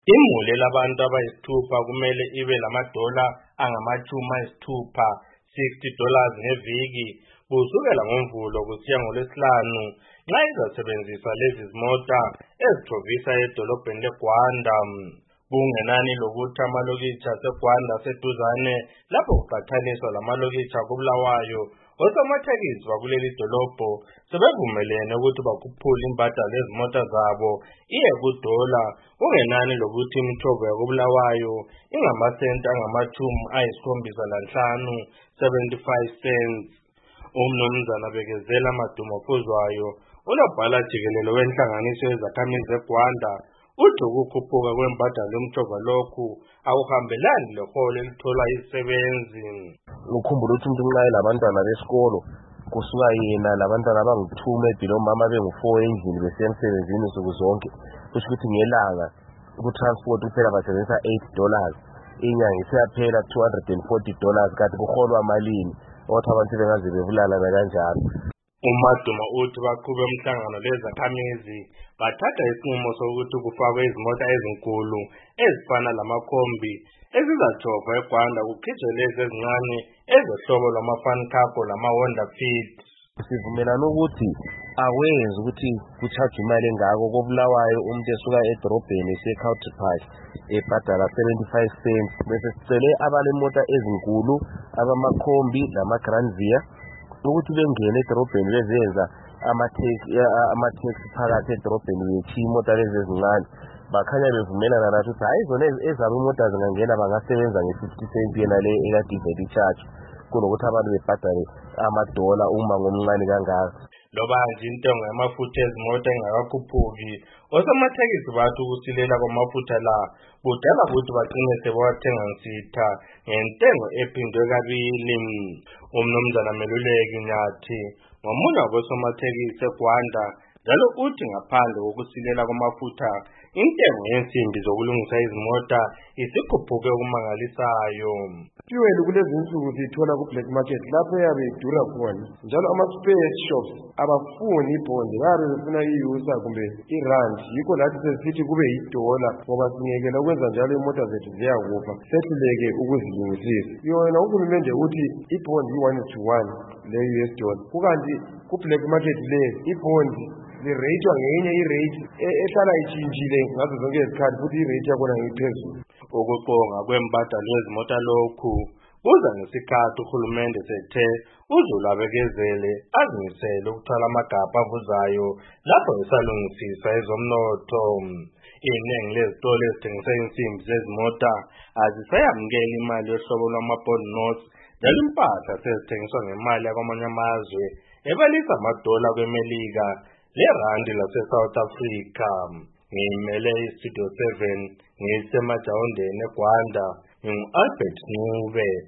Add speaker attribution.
Speaker 1: Imuli labantu abayisithupha kumele ibe lamadola angama-60 $60 ngeviki kusukela ngoMvulo kusiya ngoLwesihlanu nxa izasebenzisa lezi zimota ezithovisa edolobheni leGwanda. Kungenani lokuthi amalokitshi aseGwanda aseduzane lapho kuqathaniswa lamalokitshi akoBulawayo, osomatekisi bakuleli dolobho sebevumelene ukuthi bakhuphule imbadalo yezimota zabo iye kudola, kungenani lokuthi imithombo yakoBulawayo ingamasenti angama-75 75 cents. Umnumzana Bekezela Madumafuzwayo, unobhala jikelele wenhlanganiso yezakhamizi zeGwanda, uthi ukukhuphuka kwembadalo yomthombo lokhu akuhambelani leholo elitholwa yizisebenzi.
Speaker 2: Ukukhumbula ukuthi umuntu nxa elabantwana besikolo kusuka yena labantwana abangu-2 maybe nomama bengu-4 endlini besiya emsebenzini nsuku zonke, kusho ukuthi ngelanga ku-transport kuphela basebenzisa $8, inyanga isiyaphela $240, kanti kuholwa malini ukuthi abantu bengaze bebulalana kanjalo.
Speaker 1: uMaduma uthi baqhube umhlangano lezakhamizi bathatha isinqumo sokuthi kufakwe izimota ezinkulu ezifana lamakhombi ezizajova eGwanda kukhitshwe lezi ezincane ezohlobo lwama-Fun Cargo lama-Honda Fit.
Speaker 2: Sivumelana ukuthi awenzi ukuthi kuchajwe imali engako koBulawayo umuntu esuka edorobheni eseCountry Park ebhadala 75 cents, bese sicele abalemota ezinkulu abamakhombi lama-Granvia ukuthi bengene edorobheni bezenza ama-taxi phakathi edorobheni bechiya imota lezi ezincane. Bakhanya bevumelana nathi ukuthi hayi zona ezabo imota zingangena bangasebenza nge-50 cents yena le eka-diesel charge kunokuthi abantu bebhadale amadola uma ngomncane kangaka.
Speaker 1: Loba nje intengo yamafutha ezimota engakakhuphuki, osomatekisi bathi ukusilela kwamafutha la kudala ukuthi bagcine sebewathenga nsitha ngentengo ephindwe kabili. Umnumzana Meluleki Nyathi ngomunye wabosomatekisi eGwanda njalo uthi ngaphandle kokusilela kwamafutha intengo yensimbi zokulungisa izimota isikhuphuke okumangalisayo.
Speaker 3: Fuel kulezi insuku siyithola ku-black market lapho yabe idura khona, njalo ama-spare shops abafuni ibhondi, bayabe befuna iyusa kumbe irandi, yikho lathi sesithi kube yidola ngoba singekela ukwenza njalo imota zethu ziyakufa, sehluleke ukuzilungisisa. Yona uhulumende uthi ibhondi yi-1:1 le-US dollar, kukanti ku-black market le ibhondi lireyitwa ngenye irate ehlala itshintshile ngazo zonke izikhathi, futhi irate yakhona ngiphezulu.
Speaker 1: Ukuqonga kwembadalo yezimota lokhu kuza ngesikhathi uhulumende sethe uzulabekezele azimisele ukuthwala amagabha avuzayo lapho esalungisisa ezomnotho. Iningi lezitolo ezithengisa insimbi zezimota azisayamukela imali yohlobo lwama-bond notes, njalo impahla sezithengiswa ngemali yakwamanye amazwe ebalisa amadola kweMelika lerandi lase-South Africa. Ngimele iStudio 7 ngisemajawondeni eGwanda, ngingu-Albert Ncube.